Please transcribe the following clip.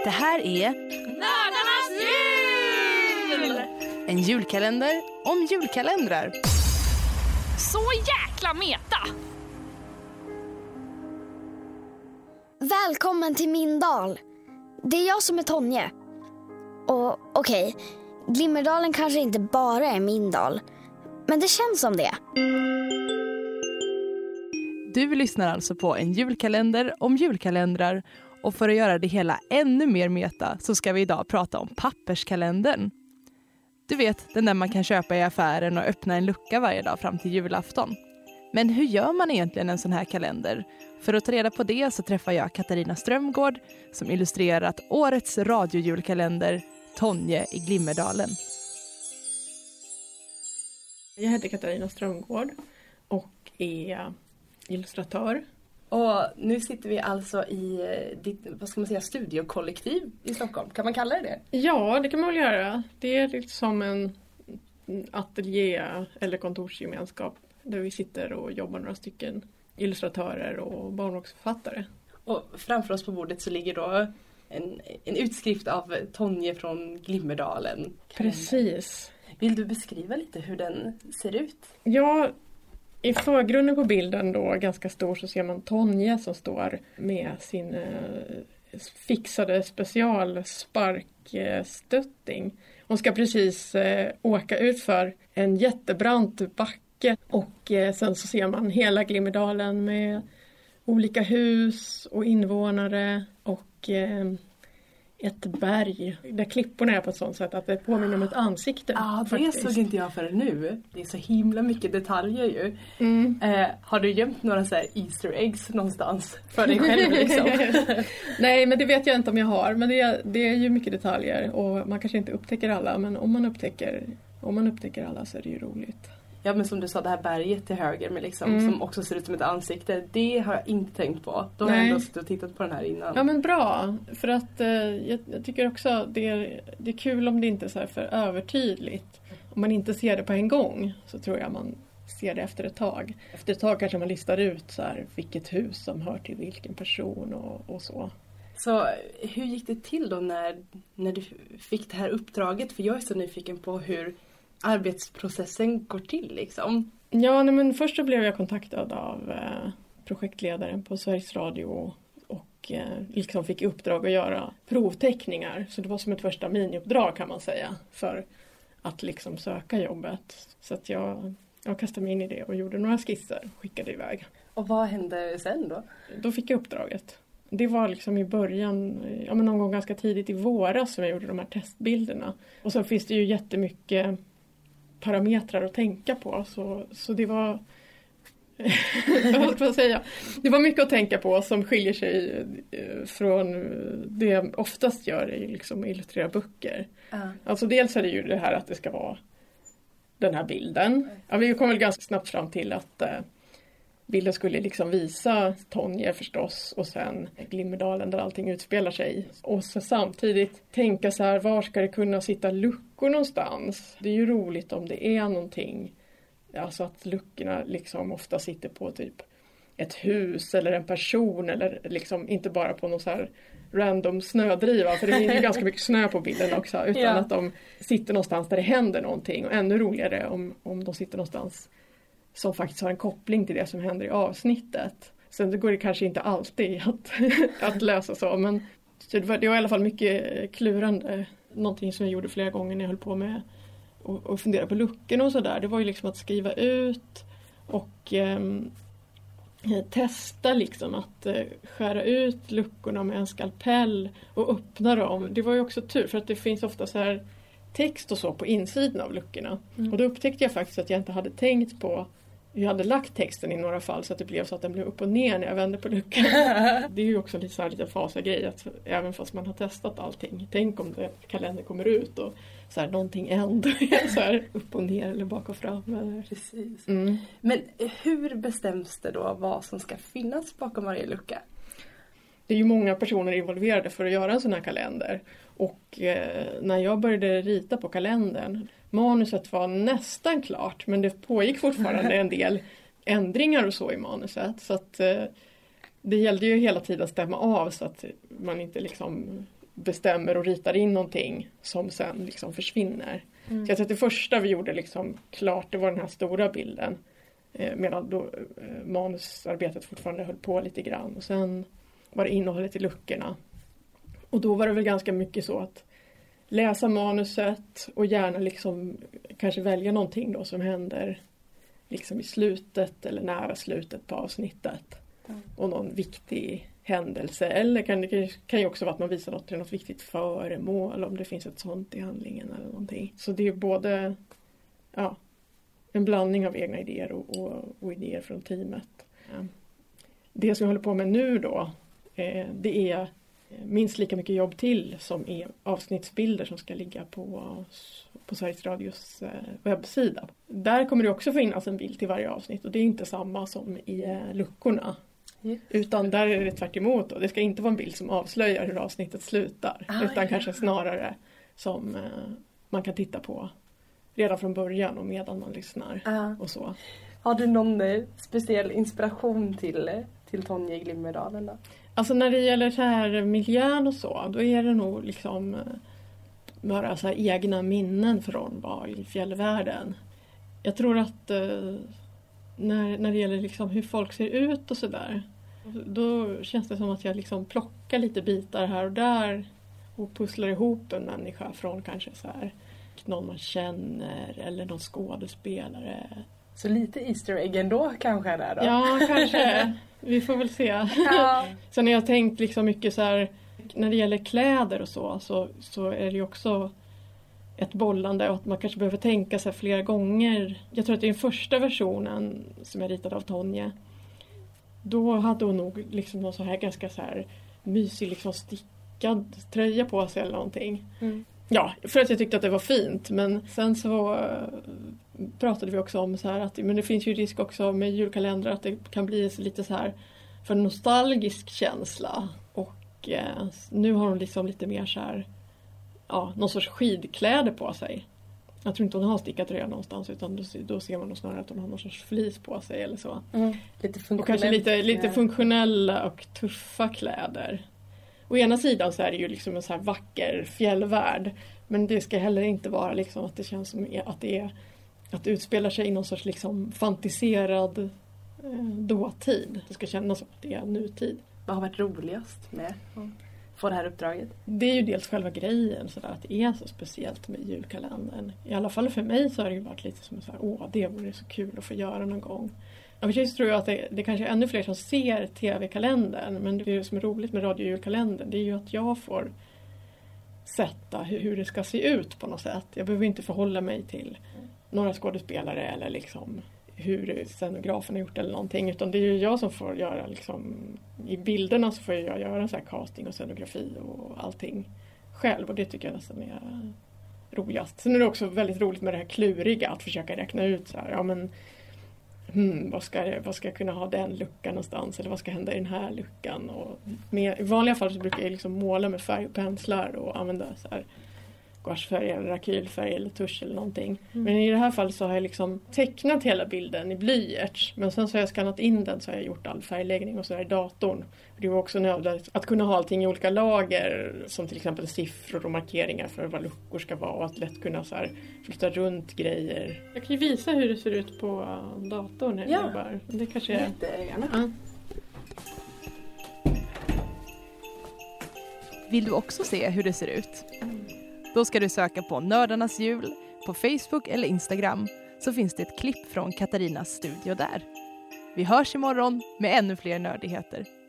Det här är Nördarnas jul! en julkalender om julkalendrar. Så jäkla meta! Välkommen till min dal. Det är jag som är Tonje. Och okej, Glimmerdalen kanske inte bara är min dal, men det känns som det. Du lyssnar alltså på en julkalender om julkalendrar, och för att göra det hela ännu mer meta så ska vi idag prata om papperskalendern. Du vet, den där man kan köpa i affären och öppna en lucka varje dag fram till julafton. Men hur gör man egentligen en sån här kalender? För att ta reda på det så träffar jag Katarina Strömgård som illustrerat årets radiojulkalender Tonje i Glimmerdalen. Jag heter Katarina Strömgård och är illustratör. Och nu sitter vi alltså i ditt, vad ska man säga, studiokollektiv i Stockholm. Kan man kalla det? Ja, det kan man väl göra. Det är liksom en ateljé eller kontorsgemenskap där vi sitter och jobbar några stycken illustratörer och barnboksförfattare. Och framför oss på bordet så ligger då en utskrift av Tonje från Glimmerdalen. Precis. Vill du beskriva lite hur den ser ut? Ja, i förgrunden på bilden då, ganska stor, så ser man Tonje som står med sin fixade specialsparkstötting. Hon ska precis åka ut för en jättebrant backe, och sen så ser man hela Glimmerdalen med olika hus och invånare och ett berg där klipporna är på ett sånt sätt att det påminner om ett ansikte. Ja, det såg inte jag förrän nu. Det är så himla mycket detaljer ju. Har du gömt några så här Easter eggs någonstans för dig själv liksom? Nej, men det vet jag inte om jag har. Men det är ju mycket detaljer och man kanske inte upptäcker alla. Men om man upptäcker alla så är det ju roligt. Ja, men som du sa, det här berget till höger med liksom, som också ser ut som ett ansikte. Det har jag inte tänkt på. Då har jag ändå suttit och tittat på den här innan. Ja, men bra. För att jag tycker också det är kul om det inte är så här för övertydligt. Om man inte ser det på en gång så tror jag man ser det efter ett tag. Efter ett tag kanske man listar ut så här, vilket hus som hör till vilken person och så. Så hur gick det till då när du fick det här uppdraget? För jag är så nyfiken på hur arbetsprocessen går till liksom. Ja, men först så blev jag kontaktad av projektledaren på Sveriges Radio och liksom fick uppdrag att göra provteckningar. Så det var som ett första miniuppdrag kan man säga för att liksom söka jobbet. Så att jag kastade mig in i det och gjorde några skisser och skickade iväg. Och vad hände sen då? Då fick jag uppdraget. Det var liksom i början, någon gång ganska tidigt i våras som jag gjorde de här testbilderna. Och så finns det ju jättemycket parametrar att tänka på, så det var det var mycket att tänka på som skiljer sig från det jag oftast gör i liksom illustrera böcker. Alltså dels är det ju det här att det ska vara den här bilden. Ja, vi kom väl ganska snabbt fram till att bilden skulle liksom visa Tonje förstås och sen Glimmerdalen där allting utspelar sig. Och så samtidigt tänka så här, var ska det kunna sitta luckor någonstans? Det är ju roligt om det är någonting. Alltså att luckorna liksom ofta sitter på typ ett hus eller en person eller liksom inte bara på någon så här random snödriva. För det är ju ganska mycket snö på bilden också. Utan att de sitter någonstans där det händer någonting. Och ännu roligare om de sitter någonstans som faktiskt har en koppling till det som händer i avsnittet. Sen det går det kanske inte alltid att lösa så. Men så det var i alla fall mycket klurande. Någonting som jag gjorde flera gånger när jag höll på med och fundera på luckorna och sådär. Det var ju liksom att skriva ut och testa liksom att skära ut luckorna med en skalpell och öppna dem. Det var ju också tur för att det finns ofta så här text och så på insidan av luckorna. Och då upptäckte jag faktiskt att jag inte hade tänkt på. Jag hade lagt texten i några fall så att det blev så att den blev upp och ner när jag vände på luckan. Det är ju också lite så här lite fasa grej att även fast man har testat allting. Tänk om kalendern kommer ut och så här någonting ändrar så här upp och ner eller bak och fram. Eller. Precis. Men hur bestäms det då vad som ska finnas bakom varje lucka? Det är ju många personer involverade för att göra en sån här kalender. Och när jag började rita på kalendern, manuset var nästan klart, men det pågick fortfarande en del ändringar och så i manuset. Så att det gällde ju hela tiden att stämma av så att man inte liksom bestämmer och ritar in någonting som sen liksom försvinner. Så jag tror att det första vi gjorde liksom klart, det var den här stora bilden. Medan då manusarbetet fortfarande höll på lite grann. Och sen var det innehållet i luckorna. Och då var det väl ganska mycket så att läsa manuset och gärna liksom kanske välja någonting då som händer liksom i slutet eller nära slutet på avsnittet. Och någon viktig händelse. Eller det kan ju också vara att man visar något viktigt föremål om det finns ett sånt i handlingen eller någonting. Så det är både en blandning av egna idéer och idéer från teamet. Det som jag håller på med nu då, det är minst lika mycket jobb till som är avsnittsbilder som ska ligga på Sveriges Radios webbsida. Där kommer det också finnas en bild till varje avsnitt och det är inte samma som i luckorna. Utan där är det tvärt emot. Det ska inte vara en bild som avslöjar hur avsnittet slutar. Utan kanske snarare som man kan titta på redan från början och medan man lyssnar. Och så. Har du någon speciell inspiration till Tonje i Glimmerdalen då? Alltså när det gäller så här miljön och så, då är det nog liksom bara så här egna minnen från var i fjällvärlden. Jag tror att när det gäller liksom hur folk ser ut och sådär, då känns det som att jag liksom plockar lite bitar här och där och pusslar ihop en människa från kanske så här någon man känner eller någon skådespelare. Så lite Easter egg ändå kanske där då? Ja, kanske. Vi får väl se. Ja. Sen har jag tänkt liksom mycket så här, när det gäller kläder och så är det ju också ett bollande och att man kanske behöver tänka sig flera gånger. Jag tror att det är den första versionen som jag ritade av Tonje. Då hade hon nog liksom någon så här ganska så här mysig liksom stickad tröja på sig eller någonting. Ja, för att jag tyckte att det var fint. Men sen så pratade vi också om så här att men det finns ju risk också med julkalendrar att det kan bli lite så här för nostalgisk känsla. Och nu har hon liksom lite mer så här någon sorts skidkläder på sig. Jag tror inte hon har stickat tröja någonstans utan då ser man nog snarare att hon har någon sorts flis på sig eller så. Lite funktionellt. Och kanske lite funktionella och tuffa kläder. Å ena sidan så är det ju liksom en så här vacker fjällvärld. Men det ska heller inte vara liksom att det känns som att det utspelar sig i någon sorts liksom fantiserad dåtid. Det ska kännas som att det är nutid. Vad har varit roligast med att få det här uppdraget? Det är ju dels själva grejen så där, att det är så speciellt med julkalendern. I alla fall för mig så har det ju varit lite som så här, det vore så kul att få göra någon gång. Jag tror att det kanske är ännu fler som ser tv-kalendern. Men det som är roligt med radiojulkalendern, det är ju att jag får sätta hur det ska se ut på något sätt. Jag behöver inte förhålla mig till några skådespelare eller liksom hur scenografen har gjort eller någonting. Utan det är ju jag som får göra liksom, i bilderna så får jag göra så här casting och scenografi och allting själv. Och det tycker jag nästan är roligast. Sen är det också väldigt roligt med det här kluriga, att försöka räkna ut så här, vad ska jag kunna ha den luckan någonstans eller vad ska hända i den här luckan. Och i vanliga fall så brukar jag liksom måla med färg och penslar och använda så här gouachefärg eller rakylfärg eller tusch eller någonting. Men i det här fallet så har jag liksom tecknat hela bilden i blyerts. Men sen så har jag skannat in den så har jag gjort all färgläggning och så där i datorn. Det var också nödvändigt att kunna ha allting i olika lager som till exempel siffror och markeringar för vad luckor ska vara och att lätt kunna så här flytta runt grejer. Jag kan ju visa hur det ser ut på datorn när jag jobbar. Det kanske är... Jättegärna. Ja. Vill du också se hur det ser ut? Då ska du söka på Nördarnas jul på Facebook eller Instagram, så finns det ett klipp från Katarinas studio där. Vi hörs imorgon med ännu fler nördigheter.